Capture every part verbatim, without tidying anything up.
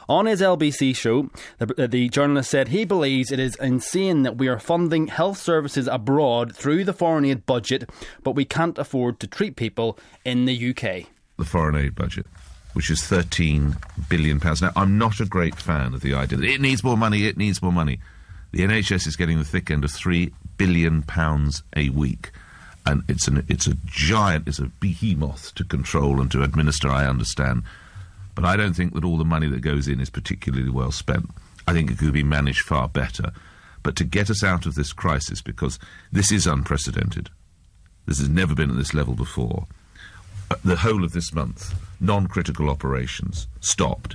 On his L B C show, the, the journalist said he believes it is insane that we are funding health services abroad through the foreign aid budget, but we can't afford to treat people in the U K. The foreign aid budget, which is thirteen billion pounds. Now, I'm not a great fan of the idea that it needs more money, it needs more money. The N H S is getting the thick end of three billion pounds a week. And it's an it's a giant, it's a behemoth to control and to administer, I understand. But I don't think that all the money that goes in is particularly well spent. I think it could be managed far better. But to get us out of this crisis, because this is unprecedented, this has never been at this level before, the whole of this month, non-critical operations stopped.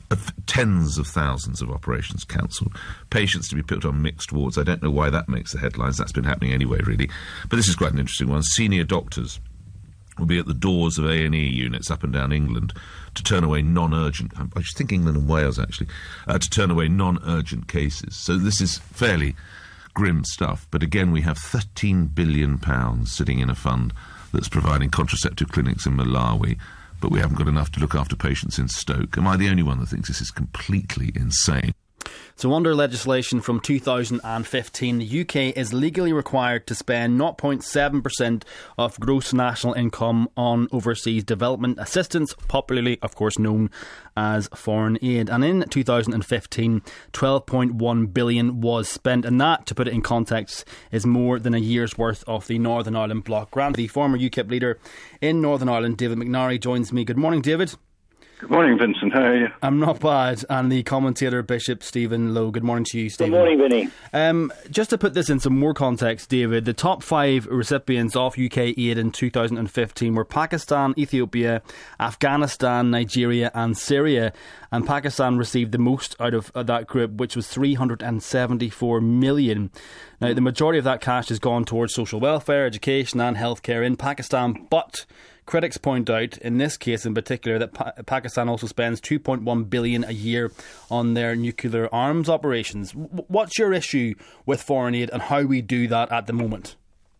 Tens of thousands of operations cancelled. Patients to be put on mixed wards. I don't know why that makes the headlines. That's been happening anyway, really. But this is quite an interesting one. Senior doctors will be at the doors of A and E units up and down England to turn away non-urgent... I was thinking England and Wales, actually. Uh, to turn away non-urgent cases. So this is fairly grim stuff. But again, we have thirteen billion pounds sitting in a fund that's providing contraceptive clinics in Malawi, but we haven't got enough to look after patients in Stoke. Am I the only one that thinks this is completely insane? So under legislation from two thousand fifteen, the U K is legally required to spend zero point seven percent of gross national income on overseas development assistance, popularly, of course, known as foreign aid. And in two thousand fifteen, twelve point one billion was spent, and that, to put it in context, is more than a year's worth of the Northern Ireland bloc grant. The former UKIP leader in Northern Ireland, David McNary, joins me. Good morning, David. Good morning, Vincent. How are you? I'm not bad. And the commentator, Bishop Stephen Lowe. Good morning to you, Stephen. Good morning, Vinny. Um, just to put this in some more context, David, the top five recipients of U K aid in two thousand fifteen were Pakistan, Ethiopia, Afghanistan, Nigeria and Syria. And Pakistan received the most out of that group, which was three hundred seventy-four million. Now, the majority of that cash has gone towards social welfare, education and healthcare in Pakistan, but critics point out, in this case in particular, that pa- Pakistan also spends two point one billion dollars a year on their nuclear arms operations. W- what's your issue with foreign aid and how we do that at the moment?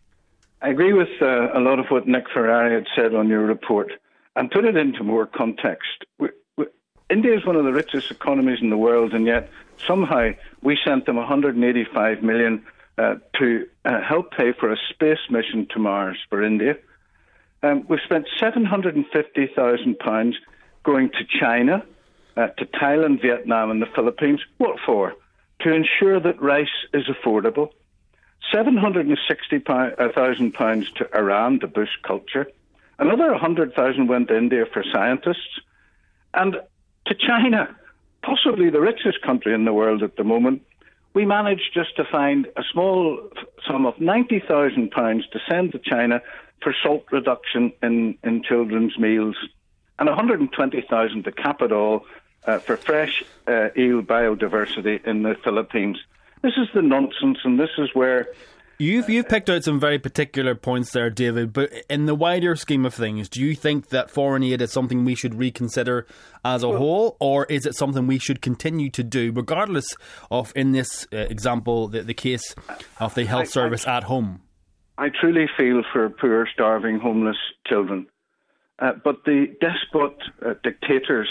I agree with uh, a lot of what Nick Ferrari had said on your report. And put it into more context. We, we, India is one of the richest economies in the world, and yet somehow we sent them one hundred eighty-five million dollars uh, to uh, help pay for a space mission to Mars for India. Um, we've spent seven hundred fifty thousand pounds going to China, uh, to Thailand, Vietnam and the Philippines. What for? To ensure that rice is affordable. seven hundred sixty thousand pounds to Iran to boost culture. Another one hundred thousand went to India for scientists. And to China, possibly the richest country in the world at the moment, we managed just to find a small sum of ninety thousand pounds to send to China for salt reduction in, in children's meals, and one hundred twenty thousand to cap it all uh, for fresh uh, eel biodiversity in the Philippines. This is the nonsense, and this is where... You've you've picked out some very particular points there, David, but in the wider scheme of things, do you think that foreign aid is something we should reconsider as a well, whole, or is it something we should continue to do, regardless of, in this uh, example, the, the case of the health I, service I, at home? I truly feel for poor, starving, homeless children. Uh, but the despot uh, dictators,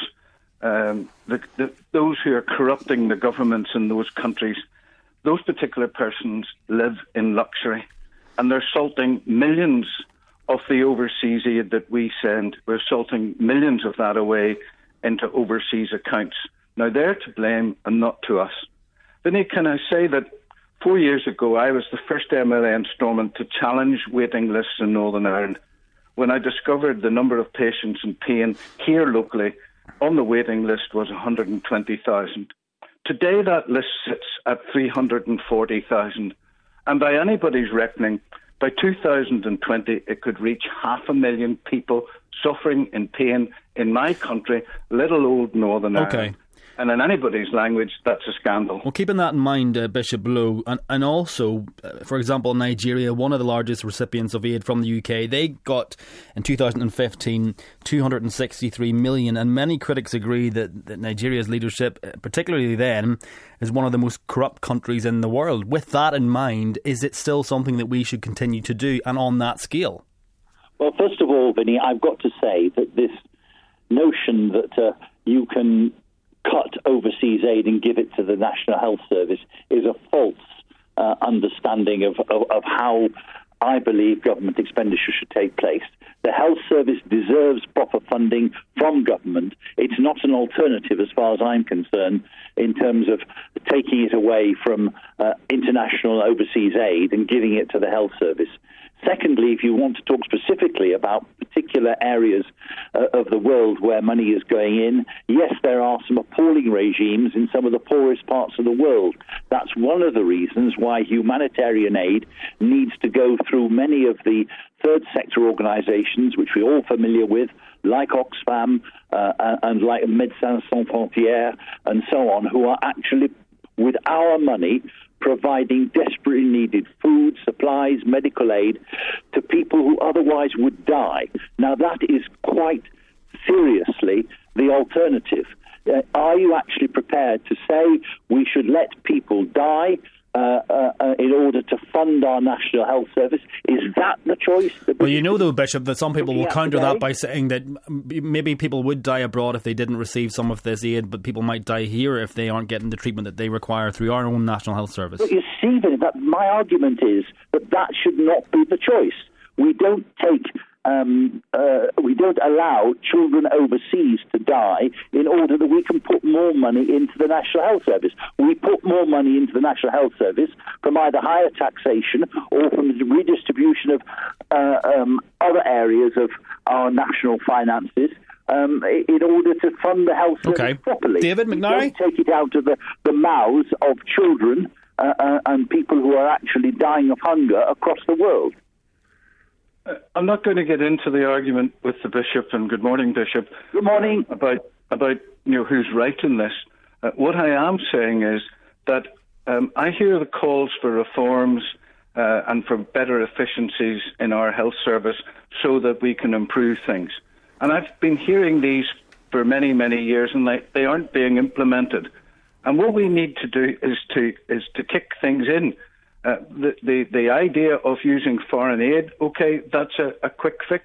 um, the, the, those who are corrupting the governments in those countries, those particular persons live in luxury, and they're salting millions of the overseas aid that we send. We're salting millions of that away into overseas accounts. Now, they're to blame and not to us. Vinny, can I say that four years ago, I was the first M L A in Stormont to challenge waiting lists in Northern Ireland when I discovered the number of patients in pain here locally on the waiting list was one hundred twenty thousand. Today, that list sits at three hundred forty thousand. And by anybody's reckoning, by two thousand twenty, it could reach half a million people suffering in pain in my country, little old Northern okay. Ireland. And in anybody's language, that's a scandal. Well, keeping that in mind, uh, Bishop Lowe, and, and also, uh, for example, Nigeria, one of the largest recipients of aid from the U K, they got, in two thousand fifteen, two hundred sixty-three million, and many critics agree that, that Nigeria's leadership, particularly then, is one of the most corrupt countries in the world. With that in mind, is it still something that we should continue to do, and on that scale? Well, first of all, Vinny, I've got to say that this notion that uh, you can cut overseas aid and give it to the National Health Service is a false uh, understanding of, of, of how I believe government expenditure should take place. The health service deserves proper funding from government. It's not an alternative, as far as I'm concerned, in terms of taking it away from uh, international overseas aid and giving it to the health service. Secondly, if you want to talk specifically about particular areas uh, of the world where money is going in, yes, there are some appalling regimes in some of the poorest parts of the world. That's one of the reasons why humanitarian aid needs to go through many of the third sector organizations, which we're all familiar with, like Oxfam uh, and like Médecins Sans Frontières and so on, who are actually, with our money, providing desperately needed food, supplies, medical aid to people who otherwise would die. Now, that is quite seriously the alternative. Uh, are you actually prepared to say we should let people die Uh, uh, uh, in order to fund our National Health Service? Is that the choice? That well, you know, though, Bishop, that some people will counter today? that by saying that maybe people would die abroad if they didn't receive some of this aid, but people might die here if they aren't getting the treatment that they require through our own National Health Service. But you see, that my argument is that that should not be the choice. We don't take... Um, uh, we don't allow children overseas to die in order that we can put more money into the National Health Service. We put more money into the National Health Service from either higher taxation or from the redistribution of uh, um, other areas of our national finances um, in order to fund the health service okay. properly. David McNary? We don't take it out of the, the mouths of children uh, uh, and people who are actually dying of hunger across the world. I'm not going to get into the argument with the Bishop, and good morning, Bishop. Good morning. About, about you know, who's right in this. Uh, what I am saying is that um, I hear the calls for reforms uh, and for better efficiencies in our health service so that we can improve things. And I've been hearing these for many, many years, and they, they aren't being implemented. And what we need to do is to is to kick things in. Uh, the, the the idea of using foreign aid, okay, that's a, a quick fix.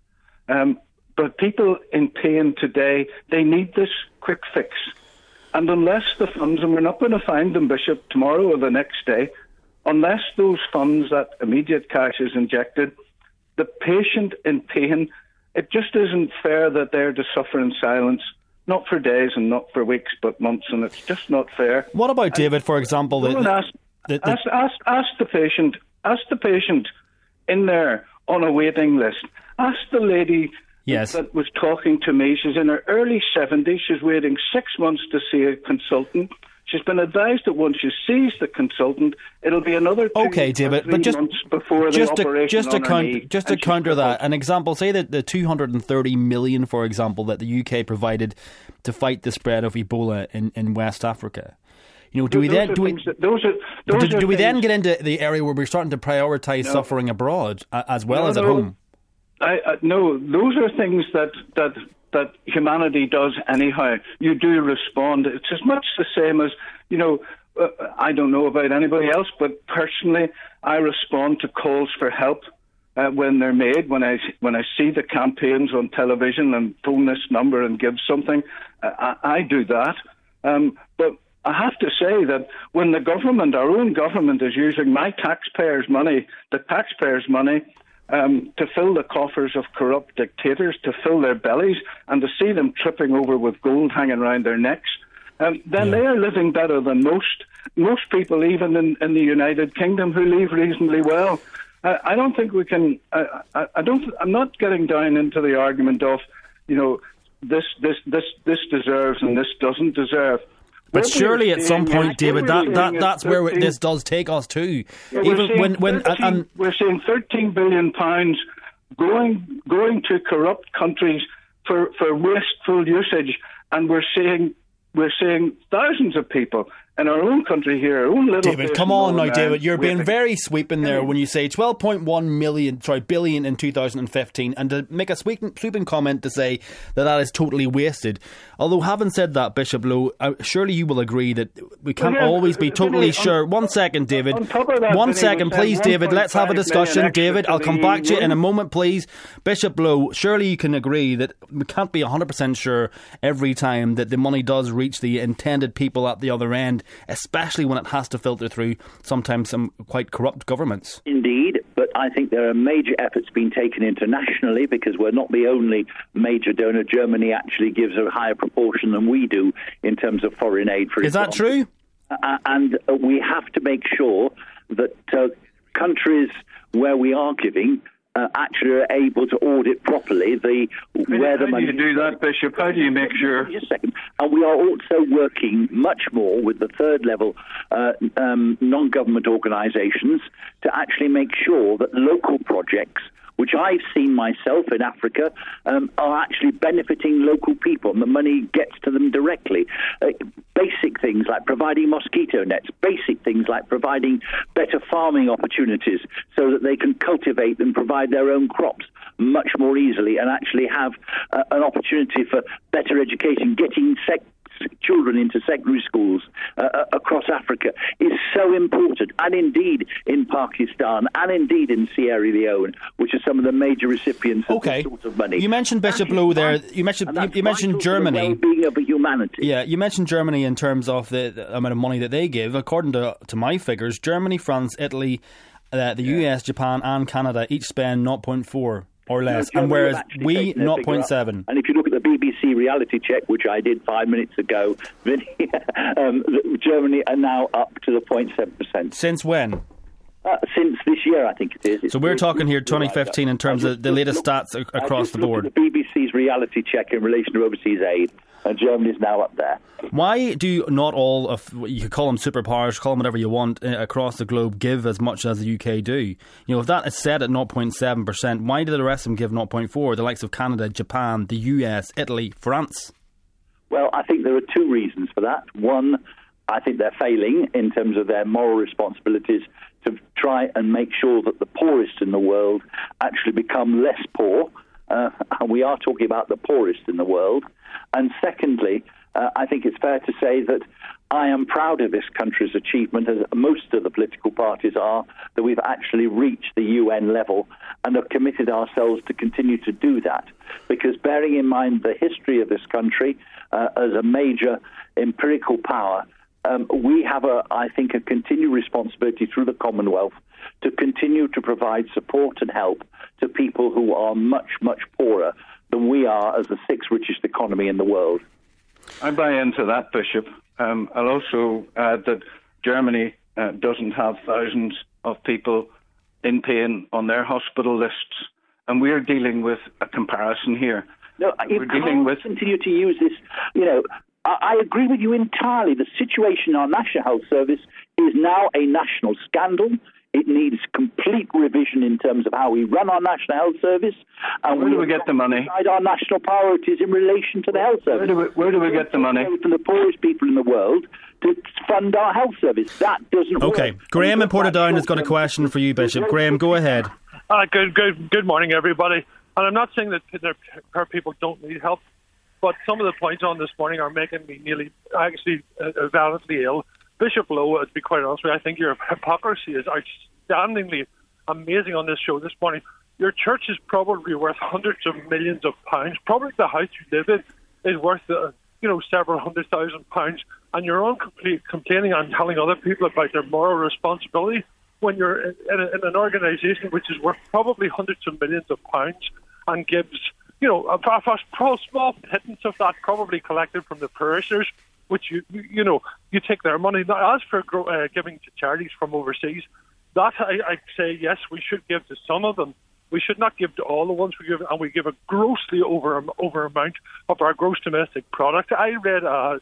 Um, but people in pain today, they need this quick fix. And unless the funds, and we're not going to find them, Bishop, tomorrow or the next day, unless those funds, that immediate cash is injected, the patient in pain, it just isn't fair that they're to suffer in silence. Not for days and not for weeks, but months, and it's just not fair. What about, David, for example, the, the, ask, the, the... Ask, ask, ask the patient, ask the patient in there on a waiting list. Ask the lady yes. that was talking to me. She's in her early seventies. She's waiting six months to see a consultant. She's been advised that once she sees the consultant, it'll be another two okay, David, or three but just, months before just the to, operation just to on her count, knee. Just to counter that, an example, say that the two hundred thirty million, for example, that the U K provided to fight the spread of Ebola in, in West Africa. You know, do we then do we, that, those are, those do, are do we then things, get into the area where we're starting to prioritise no, suffering abroad uh, as well no, as at no, home? I, I, no, those are things that that. that humanity does anyhow. You do respond. It's as much the same as, you know, uh, I don't know about anybody else, but personally, I respond to calls for help uh, when they're made. When I when I see the campaigns on television and phone this number and give something, uh, I, I do that. Um, but I have to say that when the government, our own government, is using my taxpayers' money, the taxpayers' money, Um, to fill the coffers of corrupt dictators, to fill their bellies, and to see them tripping over with gold hanging around their necks, um, then yeah. they are living better than most most people, even in, in the United Kingdom, who live reasonably well. Uh, I don't think we can. Uh, I, I don't. I'm not getting down into the argument of, you know, this this this this deserves and this doesn't deserve. But surely at some point, David, that, that that's where this does take us to. Yeah, Even when when thirteen, and, we're seeing thirteen billion pounds going going to corrupt countries for, for wasteful usage, and we're seeing we're seeing thousands of people in our own country here, our own little David, place come in on now, Northern David. Ireland, You're we being have- very sweeping there when you say twelve point one million, sorry, billion in two thousand fifteen, and to make a sweeping, sweeping comment to say that that is totally wasted. Although, having said that, Bishop Lowe, uh, surely you will agree that we can't Well, yeah, always be Vinny, totally on- sure. One second, David. on top of that, One Vinny, second, we please, sent David. Let's have a one point five discussion. million extra David, to I'll come the back to you in a Union. moment, please. Bishop Lowe, surely you can agree that we can't be one hundred percent sure every time that the money does reach the intended people at the other end, especially when it has to filter through sometimes some quite corrupt governments. Indeed, but I think there are major efforts being taken internationally because we're not the only major donor. Germany actually gives a higher proportion than we do in terms of foreign aid, for Is that example. true? Uh, and uh, we have to make sure that uh, countries where we are giving uh, actually are able to audit properly the where the How money. do you do that, Bishop? How do you make sure? Just a second. And we are also working much more with the third level uh, um, non-government organisations to actually make sure that local projects, which I've seen myself in Africa, um, are actually benefiting local people, and the money gets to them directly. Uh, basic things like providing mosquito nets, basic things like providing better farming opportunities so that they can cultivate and provide their own crops much more easily and actually have uh, an opportunity for better education, getting sec- children into secondary schools uh, across Africa is so important, and indeed in Pakistan, and indeed in Sierra Leone, which are some of the major recipients of Okay. this sort of money. You mentioned Bishop Lowe there. You mentioned And you, that's you mentioned vital to the Germany. well-being of humanity. Yeah, you mentioned Germany in terms of the, the amount of money that they give. According to to my figures, Germany, France, Italy, uh, the U S, Japan, and Canada each spend zero point four or less, No, and Germany whereas have actually we taken their zero figure point up. seven. And if you look at the B B C reality check, which I did five minutes ago, Vinny, um, Germany are now up to the zero point seven percent. Since when? Uh, since this year, I think it is. It's So we're it's- talking here it's twenty right fifteen up. in terms I of just the latest looked- stats ac- I across just the looked board. at the B B C's reality check in relation to overseas aid, and Germany's now up there. Why do not all of, you could call them superpowers, call them whatever you want, uh, across the globe give as much as the U K do? You know, if that is set at zero point seven percent, why do the rest of them give zero point four? The likes of Canada, Japan, the U S, Italy, France. Well, I think there are two reasons for that. One, I think they're failing in terms of their moral responsibilities to try and make sure that the poorest in the world actually become less poor. Uh, and we are talking about the poorest in the world. And secondly, uh, I think it's fair to say that I am proud of this country's achievement, as most of the political parties are, that we've actually reached the U N level and have committed ourselves to continue to do that. Because bearing in mind the history of this country uh, as a major empirical power, um, we have, a, I think, a continued responsibility through the Commonwealth to continue to provide support and help to people who are much, much poorer than we are as the sixth richest economy in the world. I buy into that, Bishop. Um, I'll also add that Germany uh, doesn't have thousands of people in pain on their hospital lists, and we're dealing with a comparison here. No, you we're can't dealing with continue to use this. You know, I, I agree with you entirely. The situation in our National Health Service is now a national scandal. It needs complete revision in terms of how we run our National Health Service. And Where do we get the money? Decide our national priorities in relation to the health service. Where do we, where do we get the money? From the poorest people in the world to fund our health service. That doesn't work. Okay, Graham in Portadown has got a question for you, Bishop. Graham, go ahead. Uh, good, good, good morning, everybody. And I'm not saying that that poor people don't need help, but some of the points on this morning are making me nearly, actually, uh, violently ill. Bishop Lowe, to be quite honest with you, I think your hypocrisy is outstandingly amazing on this show this morning. Your church is probably worth hundreds of millions of pounds. Probably the house you live in is worth, uh, you know, several hundred thousand pounds. And you're on complete complaining and telling other people about their moral responsibility when you're in, in, a, in an organisation which is worth probably hundreds of millions of pounds and gives, you know, a, a, a small pittance of that probably collected from the parishioners, which you, you, you know, you take their money. Now, as for uh, giving to charities from overseas, that I, I say yes, we should give to some of them. We should not give to all the ones we give, and we give a grossly over over amount of our gross domestic product. I read a,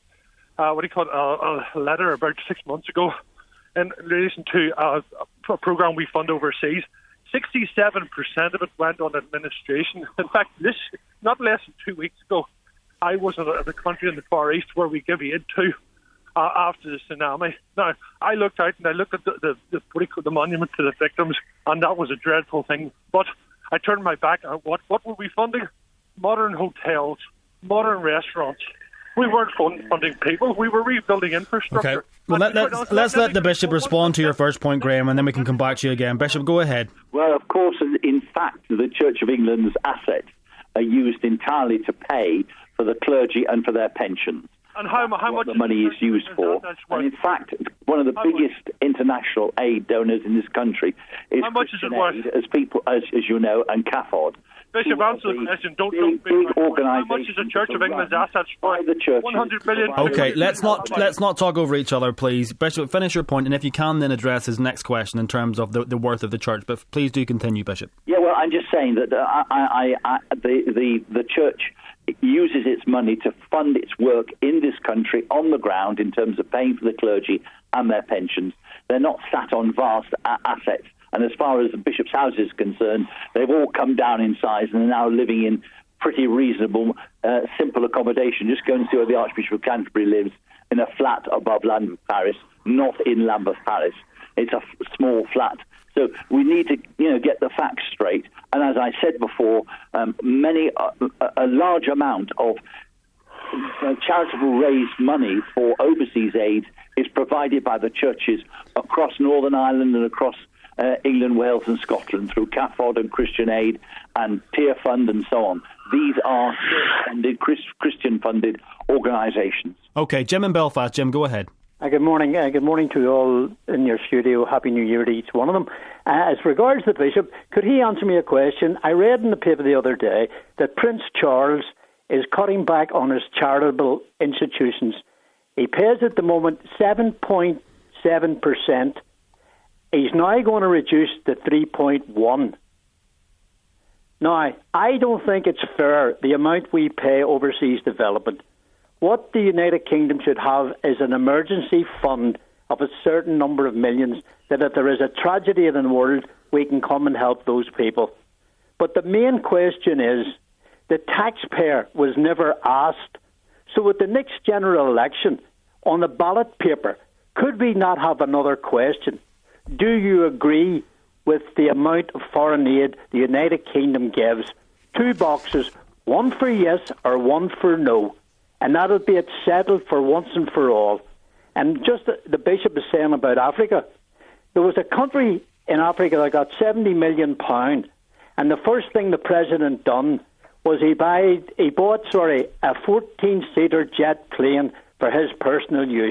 a what do you call it, a, a letter about six months ago in relation to a, a program we fund overseas. Sixty-seven percent of it went on administration. In fact, this not less than two weeks ago, I was in a, a country in the Far East where we give aid to, uh, after the tsunami. Now, I looked out and I looked at the, the, the, what do you call, the monument to the victims, and that was a dreadful thing. But I turned my back on what, what were we funding? Modern hotels, modern restaurants. We weren't funding people. We were rebuilding infrastructure. Okay. Well, let, let's, let's let the Bishop respond to your first point, Graham, and then we can come back to you again. Bishop, go ahead. Well, of course, in fact, the Church of England's assets are used entirely to pay for the clergy and for their pensions. And how, how what much the money is used for. And in fact, one of the biggest international aid donors in this country is how much Christian is it worth? Aid, as people, as, as you know, and C A F O D. Bishop, answer the question. Don't big, don't big How much is the Church of England's assets for? One hundred million. Okay, let's not let's not talk over each other, please. Bishop, finish your point, and if you can, then address his next question in terms of the, the worth of the church. But please do continue, Bishop. Yeah, well, I'm just saying that uh, I, I, I, the the the church uses its money to fund its work in this country on the ground in terms of paying for the clergy and their pensions. They're not sat on vast a- assets. And as far as the Bishop's house is concerned, they've all come down in size and are now living in pretty reasonable, uh, simple accommodation. Just go and see where the Archbishop of Canterbury lives, in a flat above Lambeth Parish, not in Lambeth Parish. It's a f- small flat. So we need to, you know, get the facts straight. And as I said before, um, many, uh, a large amount of uh, charitable raised money for overseas aid is provided by the churches across Northern Ireland and across Uh, England, Wales and Scotland through C A F O D and Christian Aid and Tear Fund and so on. These are funded, Christian-funded organisations. Okay, Jim in Belfast. Jim, go ahead. Uh, good morning. Uh, good morning to you all in your studio. Happy New Year to each one of them. Uh, as regards the Bishop, could he answer me a question? I read in the paper the other day that Prince Charles is cutting back on his charitable institutions. He pays at the moment seven point seven percent. He's now going to reduce to three point one. Now, I don't think it's fair, the amount we pay overseas development. What the United Kingdom should have is an emergency fund of a certain number of millions, that if there is a tragedy in the world, we can come and help those people. But the main question is, the taxpayer was never asked. So at the next general election, on the ballot paper, could we not have another question? Do you agree with the amount of foreign aid the United Kingdom gives? Two boxes, one for yes or one for no. And that'll be it settled for once and for all. And just the, the Bishop is saying about Africa, there was a country in Africa that got seventy million pounds, and the first thing the President done was he, buy, he bought sorry, a fourteen-seater jet plane for his personal use.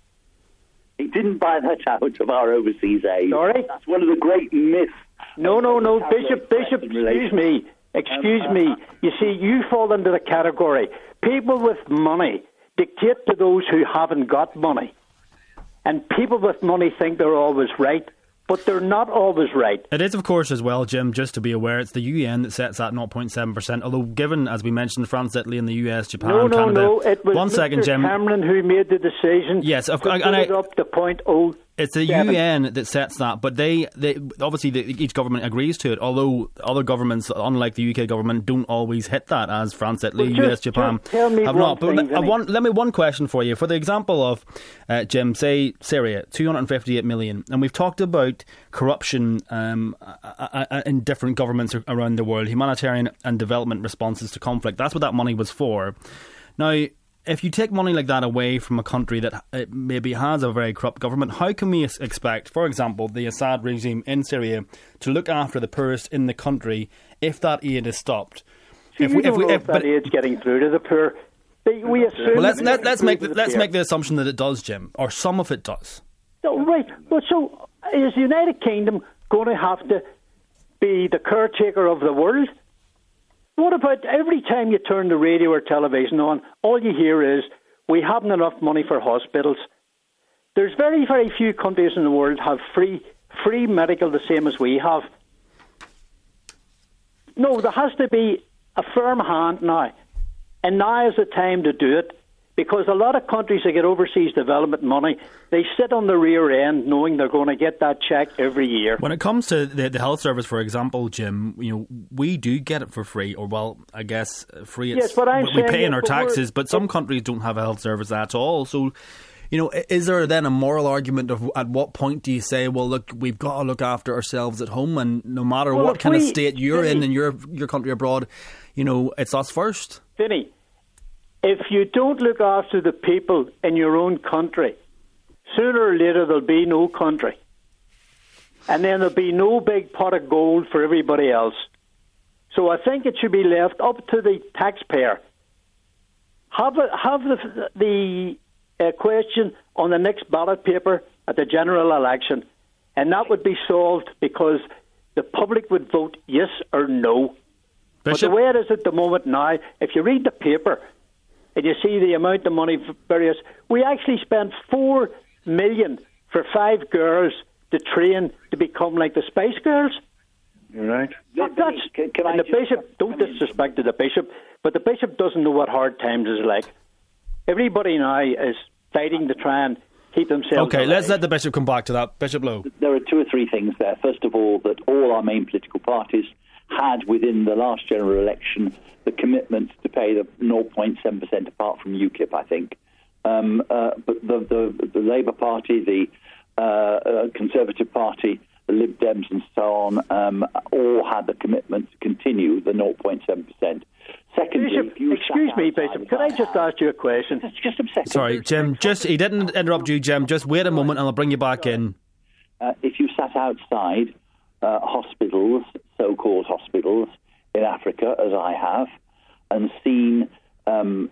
He didn't buy that out of our overseas aid. Sorry? That's one of the great myths. No, no, no, Bishop, Bishop, excuse me. Excuse Um, me. You see, you fall into the category. People with money dictate to those who haven't got money. And people with money think they're always right, but they're not always right. It is, of course, as well, Jim, just to be aware, it's the U N that sets that zero point seven percent, although given, as we mentioned, France, Italy and the U S, Japan, no, no, Canada... No, it was One Mister second, Jim. Cameron who made the decision yes, of, to and put I, it up to point oh. It's the Seven. U N that sets that, but they, they obviously the, each government agrees to it, although other governments, unlike the U K government, don't always hit that, as France, Italy, well, U S, just, Japan just tell me have one not. But thing, let, uh, one, let me one question for you. For the example of, uh, Jim, say Syria, two hundred fifty-eight million, and we've talked about corruption um, in different governments around the world, humanitarian and development responses to conflict. That's what that money was for. Now, if you take money like that away from a country that maybe has a very corrupt government, how can we expect, for example, the Assad regime in Syria to look after the poorest in the country if that aid is stopped? See, if we, we, don't if we, know if, if that aid's getting through to the poor. We assume well, let's let, let's make the, the, let's make the assumption that it does, Jim, or some of it does. No, right. Well, so is the United Kingdom going to have to be the caretaker of the world? What about every time you turn the radio or television on, all you hear is, we haven't enough money for hospitals. There's very, very few countries in the world have free free medical the same as we have. No, there has to be a firm hand now. And now is the time to do it. Because a lot of countries that get overseas development money, they sit on the rear end knowing they're going to get that check every year. When it comes to the, the health service, for example, Jim, you know, we do get it for free, or well, I guess free. It's, yes, but I'm we saying pay in our but taxes, but some countries don't have a health service at all. So, You know, is there then a moral argument of at what point do you say, well, look, we've got to look after ourselves at home, and no matter well, what kind we, of state you're Vinny, in in your your country abroad, you know, it's us first? Vinny, if you don't look after the people in your own country, sooner or later there'll be no country. And then there'll be no big pot of gold for everybody else. So I think it should be left up to the taxpayer. Have, a, have the, the uh, question on the next ballot paper at the general election, and that would be solved because the public would vote yes or no. Bishop? But the way it is at the moment now, if you read the paper and you see the amount of money for various, we actually spent four million for five girls to train to become like the Spice Girls. You're right. That, that's, can, can and I the bishop, don't disrespect to the bishop, but the bishop doesn't know what hard times is like. Everybody now is fighting to try and keep themselves Okay, alive. let's let the bishop come back to that. Bishop Lowe. There are two or three things there. First of all, that all our main political parties had within the last general election the commitment to pay the zero point seven percent apart from UKIP, I think. Um, uh, but the, the, the Labour Party, the uh, uh, Conservative Party, the Lib Dems and so on, um, all had the commitment to continue the zero point seven percent. Secondly, Bishop, excuse me, Bishop, could I just ask you a question? Just, just a second. Sorry, Jim, just he didn't interrupt you, Jim. Just wait a moment and I'll bring you back in. Uh, if you sat outside uh, hospitals, so-called hospitals, in Africa, as I have, and seen um,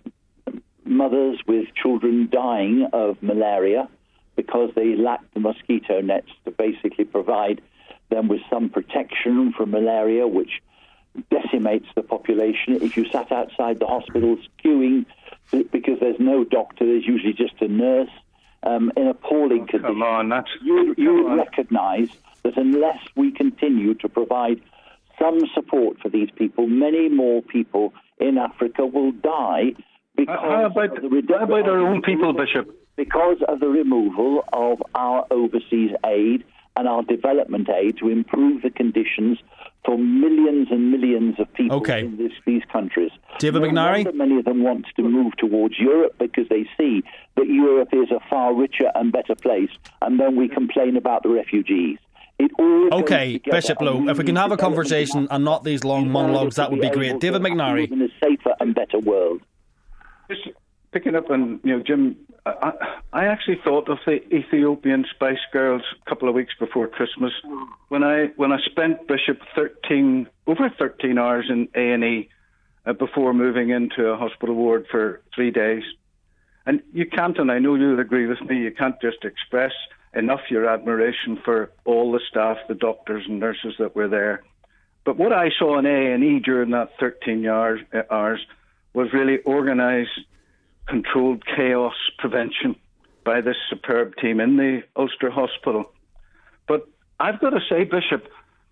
mothers with children dying of malaria because they lacked the mosquito nets to basically provide them with some protection from malaria, which decimates the population. If you sat outside the hospitals queuing because there's no doctor, there's usually just a nurse, um, in appalling Oh, conditions, come on, that's, you, you come would on. recognise that unless we continue to provide some support for these people, many more people in Africa will die because How about, of the how about our own people, Bishop? because of the removal of our overseas aid and our development aid to improve the conditions for millions and millions of people Okay. in this, these countries. David No McNary? wonder many of them want to move towards Europe because they see that Europe is a far richer and better place, and then we complain about the refugees. It all goes Okay, together, Bishop and Lowe, we if we need can have a development conversation and not these long in monologues, order that to would be able great. to David live McNary. in a safer and better world. Just picking up on, you know, Jim, I, I actually thought of the Ethiopian Spice Girls a couple of weeks before Christmas when I when I spent, Bishop, thirteen over thirteen hours in A and E uh, before moving into a hospital ward for three days. And you can't, and I know you'll agree with me, you can't just express enough your admiration for all the staff, the doctors and nurses that were there. But what I saw in A and E during that thirteen hours, uh, hours was really organised, controlled chaos prevention by this superb team in the Ulster Hospital. But I've got to say, Bishop,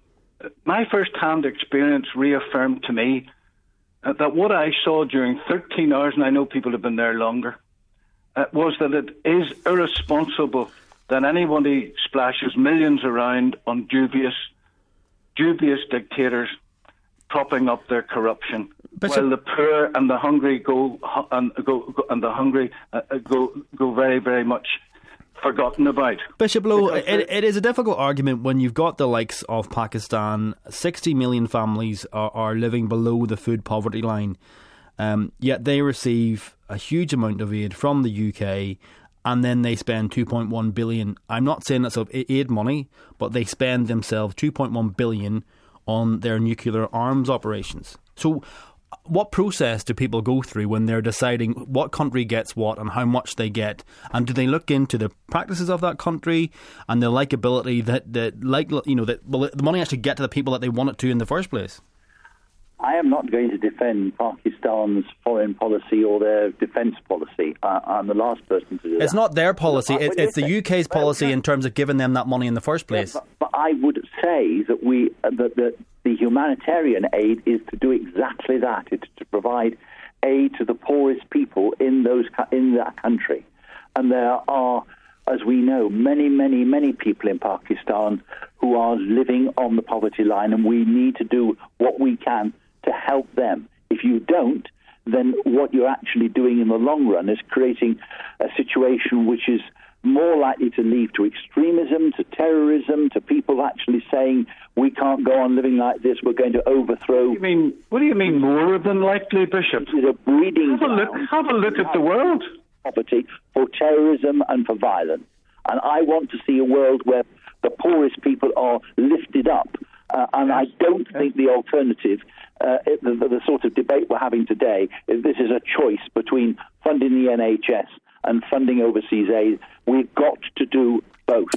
my first-hand experience reaffirmed to me uh, that what I saw during thirteen hours, and I know people have been there longer, uh, was that it is irresponsible that anybody splashes millions around on dubious, dubious dictators propping up their corruption, Bishop- while the poor and the hungry go hu- and go, go and the hungry uh, uh, go go very very much forgotten about. Bishop Lowe, Because it, it is a difficult argument when you've got the likes of Pakistan. sixty million families are, are living below the food poverty line, um, yet they receive a huge amount of aid from the U K, and then they spend two point one billion. I'm not saying that's of aid money, but they spend themselves two point one billion on their nuclear arms operations. So what process do people go through when they're deciding what country gets what and how much they get? And do they look into the practices of that country and the likability that, that like, you know, that will the money actually get to the people that they want it to in the first place? I am not going to defend Pakistan's foreign policy or their defence policy. I, I'm the last person to do that. It's not their policy, But- it's, but it's the listen, U K's well, policy no. in terms of giving them that money in the first place. Yeah, but, but I would say that we uh, that, that the humanitarian aid is to do exactly that. It's to provide aid to the poorest people in those in that country, and there are, as we know, many, many, many people in Pakistan who are living on the poverty line, and we need to do what we can to help them. If you don't, then what you're actually doing in the long run is creating a situation which is more likely to lead to extremism, to terrorism, to people actually saying, we can't go on living like this, we're going to overthrow... What do you mean, what do you mean more than likely, Bishop? This is a breeding have a look, have a look at the world. Property for terrorism and for violence. And I want to see a world where the poorest people are lifted up. Uh, and I don't think the alternative, uh, the, the, the sort of debate we're having today, is this is a choice between funding the N H S and funding overseas aid. We've got to do both.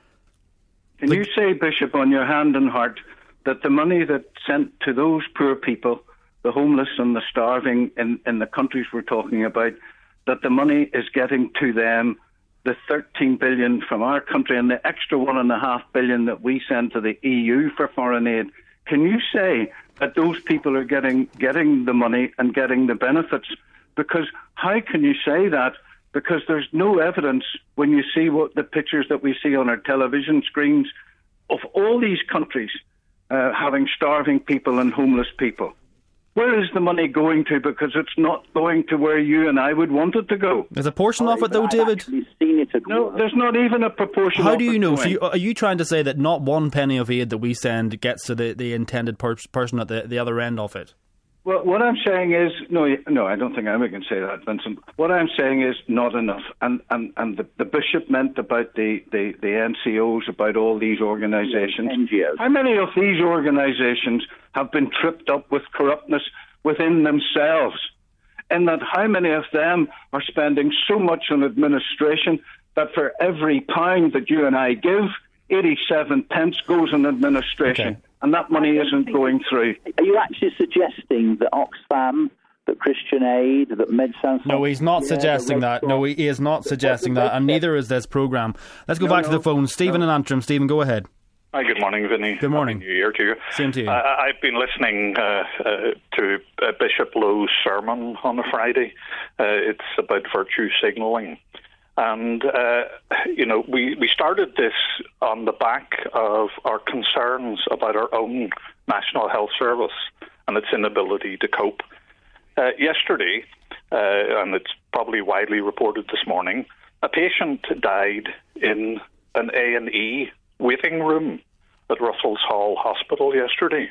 Can you say, Bishop, on your hand and heart, that the money that's sent to those poor people, the homeless and the starving in, in the countries we're talking about, that the money is getting to them, the thirteen billion from our country and the extra one and a half billion that we send to the E U for foreign aid? Can you say that those people are getting getting the money and getting the benefits? Because how can you say that? Because there's no evidence when you see what the pictures that we see on our television screens of all these countries uh, having starving people and homeless people. Where is the money going to? Because it's not going to where you and I would want it to go. There's a portion of it, though, David. Seen it at no, work. there's not even a proportion. How of do you it know? going. So you, are you trying to say that not one penny of aid that we send gets to the, the intended per- person at the, the other end of it? Well, what I'm saying is, no, no, I don't think I can say that, Vincent. What I'm saying is not enough. And and, and the, the Bishop meant about the, the, the N C Os, about all these organisations. N G Os. How many of these organisations have been tripped up with corruptness within themselves? And that how many of them are spending so much on administration that for every pound that you and I give, eighty-seven pence goes on administration. Okay. And that money isn't going through. Are you actually suggesting that Oxfam, that Christian Aid, that Medecins... No, he's not yeah, suggesting that. No, he is not suggesting that, and neither is this programme. Let's go No, back to no, the phone. Stephen no. in Antrim. Stephen, go ahead. Hi, good morning, Vinny. Good morning. Happy New Year to you. Same to you. Uh, I've been listening uh, uh, to uh, Bishop Lowe's sermon on a Friday. Uh, it's about virtue signalling. And, uh, you know, we, we started this on the back of our concerns about our own National Health Service and its inability to cope. Uh, yesterday, uh, and it's probably widely reported this morning, a patient died in an A and E waiting room at Russell's Hall Hospital yesterday.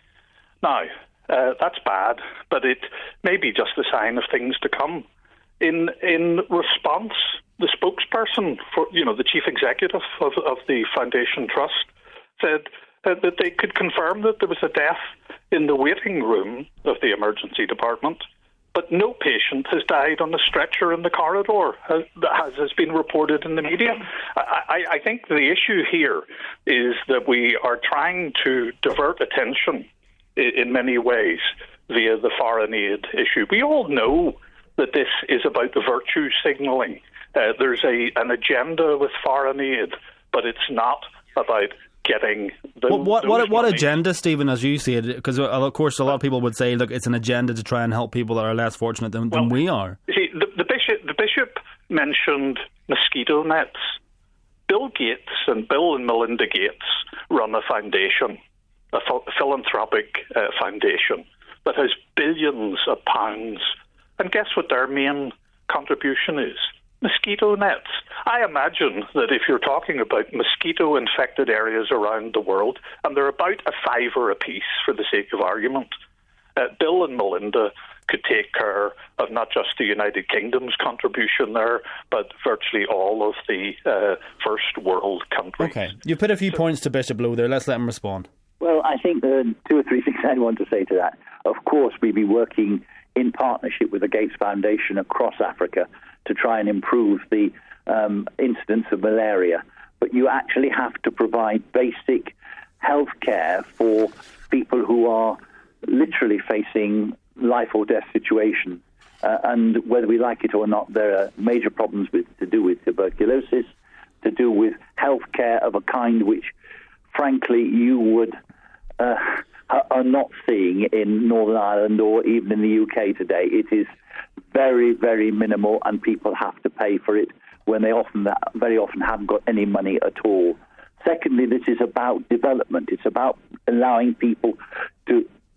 Now, uh, that's bad, but it may be just a sign of things to come. In in response, the spokesperson for, you know, the chief executive of, of the Foundation Trust said uh, that they could confirm that there was a death in the waiting room of the emergency department, but no patient has died on the stretcher in the corridor, as, as has been reported in the media. I, I, I think the issue here is that we are trying to divert attention in, in many ways via the foreign aid issue. We all know that this is about the virtue signalling. Uh, there's a an agenda with foreign aid, but it's not about getting the, What what what, what money. agenda, Stephen, as you see it? Because of course, a lot of people would say, look, it's an agenda to try and help people that are less fortunate than, well, than we are. See, the, the bishop the bishop mentioned mosquito nets. Bill Gates and Bill and Melinda Gates run a foundation, a ph- philanthropic uh, foundation that has billions of pounds. And guess what their main contribution is? Mosquito nets. I imagine that if you're talking about mosquito-infected areas around the world, and they're about a fiver apiece for the sake of argument, uh, Bill and Melinda could take care of not just the United Kingdom's contribution there, but virtually all of the uh, first world countries. Okay, you put a few so, points to Bishop Lowe there. Let's let him respond. Well, I think there are two or three things I want to say to that. Of course, we'd be working in partnership with the Gates Foundation across Africa to try and improve the um, incidence of malaria. But you actually have to provide basic health care for people who are literally facing life or death situations. Uh, and whether we like it or not, there are major problems with, to do with tuberculosis, to do with health care of a kind which, frankly, you would... Uh, are not seeing in Northern Ireland or even in the U K today. It is very, very minimal, and people have to pay for it when they often, very often haven't got any money at all. Secondly, this is about development. It's about allowing people to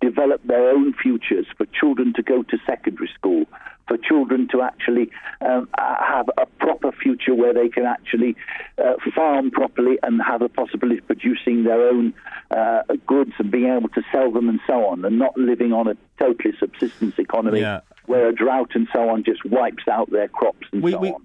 develop their own futures, for children to go to secondary school, for children to actually um, have a proper future where they can actually uh, farm properly and have a possibility of producing their own uh, goods and being able to sell them and so on, and not living on a totally subsistence economy. Yeah. Where a drought and so on just wipes out their crops and we, so we, on.